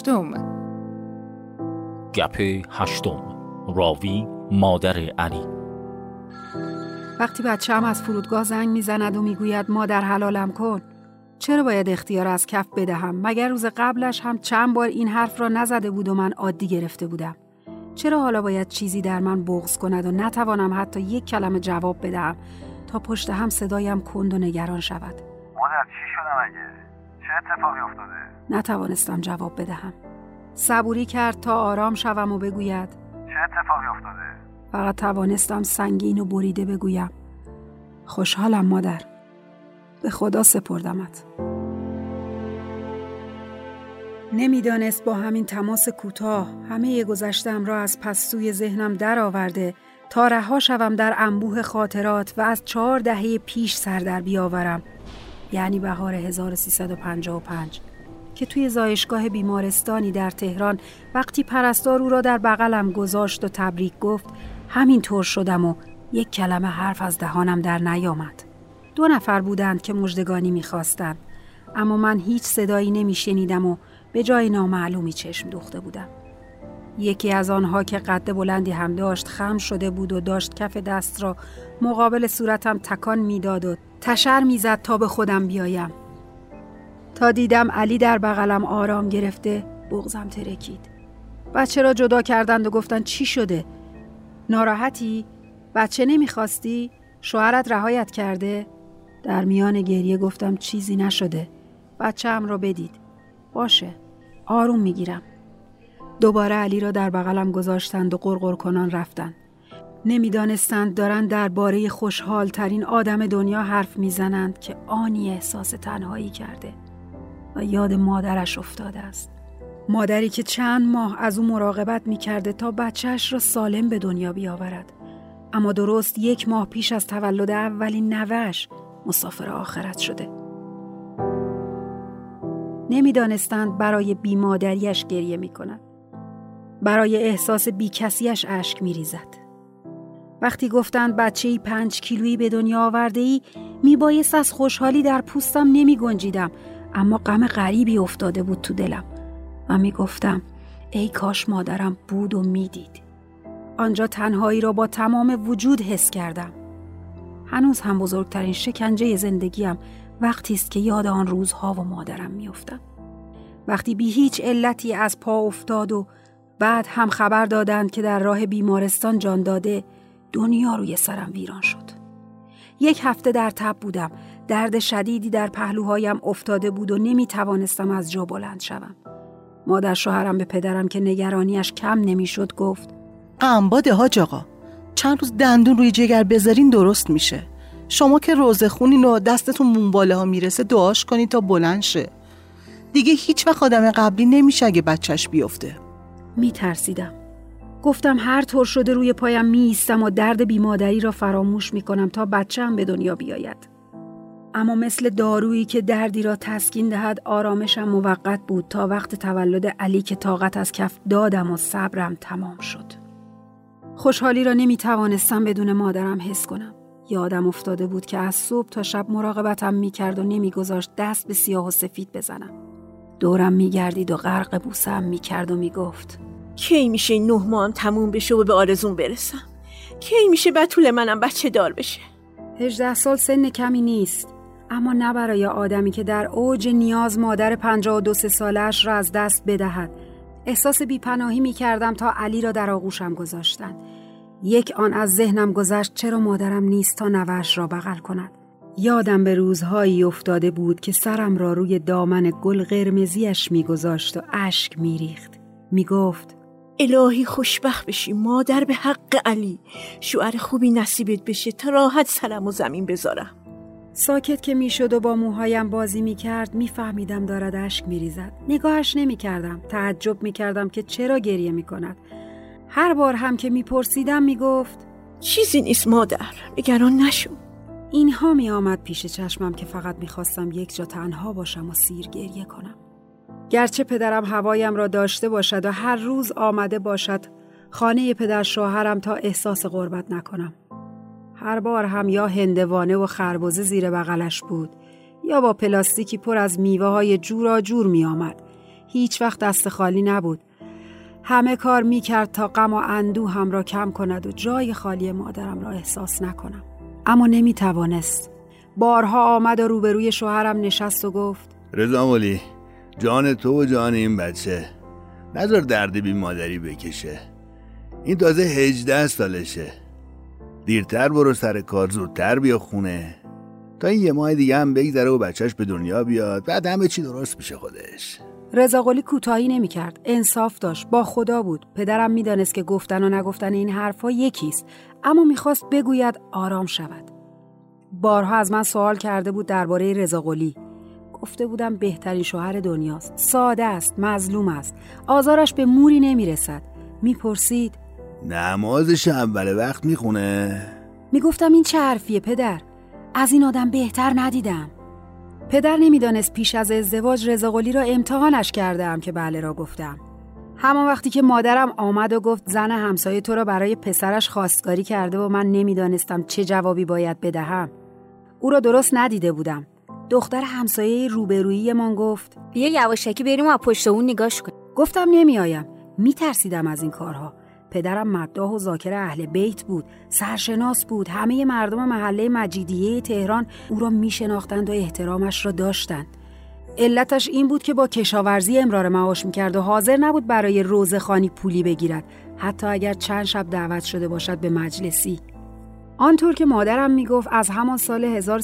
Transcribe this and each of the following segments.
8. گپ 8. راوی مادر علی. وقتی بچه‌م از فرودگاه زنگ میزند و میگوید مادر حلالم کن، چرا باید اختیار از کف بدهم؟ مگر روز قبلش هم چند بار این حرف را نزده بود و من عادی گرفته بودم؟ چرا حالا باید چیزی در من بغض کند و نتوانم حتی یک کلمه جواب بدهم تا پشت هم صدایم کند و نگران شود؟ مادر چی شده مگه؟ چه اتفاقی افتاده؟ نتوانستم جواب بدهم. صبوری کرد تا آرام شوم و بگوید چه اتفاقی افتاده؟ فقط توانستم سنگین و بریده بگویم خوشحالم مادر، به خدا سپردمت. نمیدانست با همین تماس کوتاه همه گذشته‌ام را از پستوی ذهنم در آورده تا رها شوم در انبوه خاطرات و از 4 دهه پیش سر در بیاورم، یعنی بهار 1355 که توی زایشگاه بیمارستانی در تهران وقتی پرستار او را در بغلم گذاشت و تبریک گفت همین طور شدم و یک کلمه حرف از دهانم در نیامد. 2 نفر بودند که مژدگانی می‌خواستند، اما من هیچ صدایی نمی‌شنیدم و به جای نامعلومی چشم دوخته بودم. یکی از آنها که قد بلندی هم داشت خم شده بود و داشت کف دست را مقابل صورتم تکان میداد و تشر میزد تا به خودم بیایم. تا دیدم علی در بغلم آرام گرفته، بغضم ترکید. بچه را جدا کردند و گفتند چی شده؟ ناراحتی؟ بچه نمیخواستی؟ شوهرت رهایت کرده؟ در میان گریه گفتم چیزی نشده. بچه‌ام را بدید. باشه، آروم میگیرم. دوباره علی را در بغلم گذاشتند و غرغر کنان رفتند. نمیدانستند دارند درباره خوشحال ترین آدم دنیا حرف میزنند که آنی احساس تنهایی کرده و یاد مادرش افتاده است. مادری که چند ماه از او مراقبت میکرده تا بچهش را سالم به دنیا بیاورد، اما درست 1 ماه پیش از تولد اولین نوه‌اش مسافر آخرت شده. نمیدانستند برای بیمادریش گریه میکند، برای احساس بیکسیش اشک میریزد. وقتی گفتند بچه‌ای 5 کیلویی به دنیا آورده ای، میبایست از خوشحالی در پوستم نمیگنجیدم، اما غم غریبی افتاده بود تو دلم و میگفتم ای کاش مادرم بود و میدید. آنجا تنهایی را با تمام وجود حس کردم. هنوز هم بزرگترین شکنجه زندگیم وقتی است که یاد آن روزها و مادرم میافتم. وقتی بی هیچ علتی از پا افتاد و بعد هم خبر دادند که در راه بیمارستان جان داده، دنیا روی سرم ویران شد. 1 هفته در تب بودم. درد شدیدی در پهلوهایم افتاده بود و نمیتوانستم از جا بلند شوم. مادر شوهرم به پدرم که نگرانیش کم نمیشد گفت انباده حاج آقا، چند روز دندون روی جگر بذارین درست میشه. شما که روزه خونین و دستتون مونباله ها میرسه دعاش کنید تا بلند شه. دیگه هیچ وقت آدم قبلی نمیشه اگه بچهش بیفته. میترسیدم. گفتم هر طور شده روی پایم میایستم و درد بیمادری را فراموش میکنم تا بچه‌ام به دنیا بیاید. اما مثل دارویی که دردی را تسکین دهد آرامشم موقت بود تا وقت تولد علی که طاقت از کف دادم و صبرم تمام شد. خوشحالی را نمیتوانستم بدون مادرم حس کنم. یادم افتاده بود که از صبح تا شب مراقبتم میکرد و نمیگذاشت دست به سیاه و سفید بزنم. دورم میگردید و غرق بوسم میکرد و میگفت کی میشه این 9 ماهم تموم بشه و به آرزوم برسم؟ کی میشه بتول منم بچه دار بشه؟ 18 سال سن کمی نیست، اما نه برای آدمی که در اوج نیاز مادر 52 سالش را از دست بدهد. احساس بیپناهی میکردم تا علی را در آغوشم گذاشتند. یک آن از ذهنم گذشت چرا مادرم نیست تا نوه‌اش را بغل کند. یادم به روزهایی افتاده بود که سرم را روی دامن گل قرمزیش میگذاشت و اشک میریخت. میگفت الهی خوشبخت بشی مادر، به حق علی شوهر خوبی نصیبت بشه تا راحت سرم و زمین بذارم. ساکت که میشد و با موهایم بازی میکرد میفهمیدم دارد اشک میریزد. نگاهش نمیکردم. تعجب میکردم که چرا گریه میکند. هر بار هم که میپرسیدم میگفت چیزی نیست مادر، نگران نشو. اینها میآمد پیش چشمم که فقط میخواستم یک جا تنها باشم و سیر گریه کنم. گرچه پدرم هوایم را داشته باشد و هر روز آمده باشد خانه پدر شوهرم تا احساس غربت نکنم. هر بار هم یا هندوانه و خربزه زیر بغلش بود یا با پلاستیکی پر از میوه های جورا جور می آمد هیچ وقت دست خالی نبود. همه کار میکرد تا غم و اندوهم را کم کند و جای خالی مادرم را احساس نکنم. اما نمیتوانست. بارها آمد و روبروی شوهرم نشست و گفت: رضا، جان تو و جان این بچه، نذار درد بی مادری بکشه. این تازه 18 سالشه. دیرتر برو سر کار، زودتر بیا خونه تا این 1 ماه دیگه هم بگذره و بچهش به دنیا بیاد، بعد همه چی درست میشه خودش. رضاقلی کوتاهی نمی‌کرد. انصاف داشت. با خدا بود. پدرم میدانست که گفتن و نگفتن این حرفا یکیست، اما میخواست بگوید آرام شود. بارها از من سوال کرده بود درباره رضاقلی. گفته بودم بهترین شوهر دنیاست. ساده است، مظلوم است. آزارش به موری نمیرسد. میپرسید: نمازش اول وقت میخونه؟ میگفتم این چه حرفیه پدر؟ از این آدم بهتر ندیدم. پدر نمیدانست پیش از ازدواج رضاقلی را امتحانش کردم که بله را گفتم. همان وقتی که مادرم آمد و گفت زن همسایه تو را برای پسرش خواستگاری کرده و من نمیدانستم چه جوابی باید بدهم. او را درست ندیده بودم. دختر همسایه روبرویی من گفت: بیا یواشکی بریم و پشت اون نگاش کنیم. گفتم نمیایم. میترسیدم از این کارها. پدرم مداح و ذاکر اهل بیت بود، سرشناس بود. همه مردم محله مجیدیه تهران او را میشناختند و احترامش را داشتند. علتش این بود که با کشاورزی امرار معاش میکرد و حاضر نبود برای روزخوانی پولی بگیرد، حتی اگر چند شب دعوت شده باشد به مجلسی. آنطور که مادرم میگفت از همان سال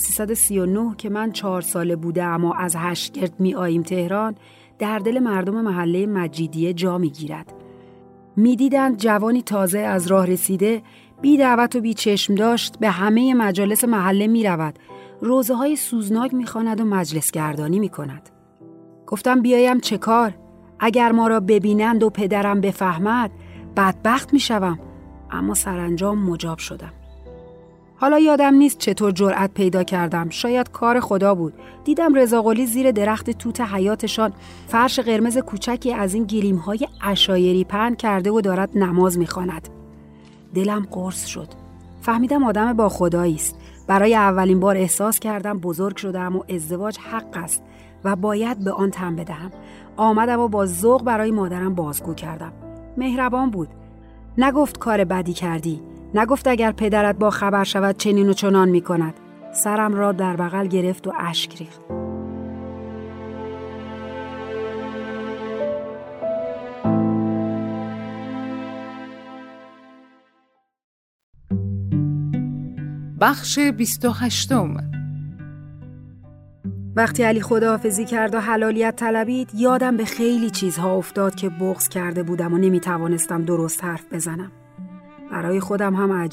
1339 که من 4 ساله بوده اما از هشتگرد میآییم تهران، در دل مردم محله مجیدیه جا میگیرد. میدیدند جوانی تازه از راه رسیده، بی دعوت و بی چشم داشت به همه مجالس محله می رود، روزه های سوزناک می خواند و مجلس گردانی می کند. گفتم بیایم چه کار؟ اگر ما را ببینند و پدرم بفهمد بدبخت می شوم. اما سرانجام مجاب شدم. حالا یادم نیست چطور جرأت پیدا کردم. شاید کار خدا بود. دیدم رضاقلی زیر درخت توت حیاتشان فرش قرمز کوچکی از این گلیم‌های عشایری پهن کرده و دارد نماز می‌خواند. دلم قرص شد. فهمیدم آدم با خدایی است. برای اولین بار احساس کردم بزرگ شدم و ازدواج حق است و باید به آن تن بدهم. آمدم و با ذوق برای مادرم بازگو کردم. مهربان بود. نگفت کار بدی کردی. نگفت اگر پدرت با خبر شود چنین و چنان می کند. سرم را در بغل گرفت و اشک ریخت. بخش 28. وقتی علی خداحافظی کرد و حلالیت طلبید، یادم به خیلی چیزها افتاد که بغض کرده بودم و نمی توانستم درست حرف بزنم. برای خودم هم عجیب